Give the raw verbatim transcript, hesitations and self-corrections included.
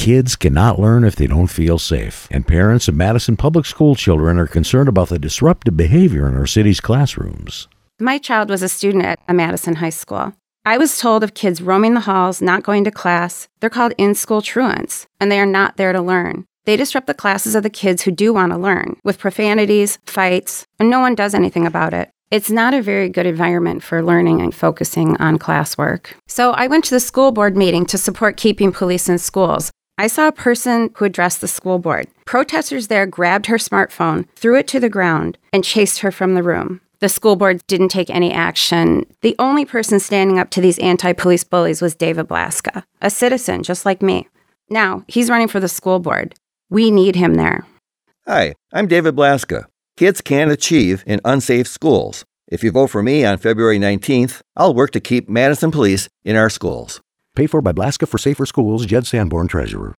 kids cannot learn if they don't feel safe, and parents of Madison Public School children are concerned about the disruptive behavior in our city's classrooms. My child was a student at a Madison high school. I was told of kids roaming the halls, not going to class. They're called in-school truants, and they are not there to learn. They disrupt the classes of the kids who do want to learn, with profanities, fights, and no one does anything about it. It's not a very good environment for learning and focusing on classwork. So I went to the school board meeting to support keeping police in schools. I saw a person who addressed the school board. Protesters there grabbed her smartphone, threw it to the ground, and chased her from the room. The school board didn't take any action. The only person standing up to these anti-police bullies was David Blaska, a citizen just like me. Now, he's running for the school board. We need him there. Hi, I'm David Blaska. Kids can't achieve in unsafe schools. If you vote for me on February nineteenth, I'll work to keep Madison Police in our schools. Paid for by Blaska for Safer Schools, Jed Sanborn, Treasurer.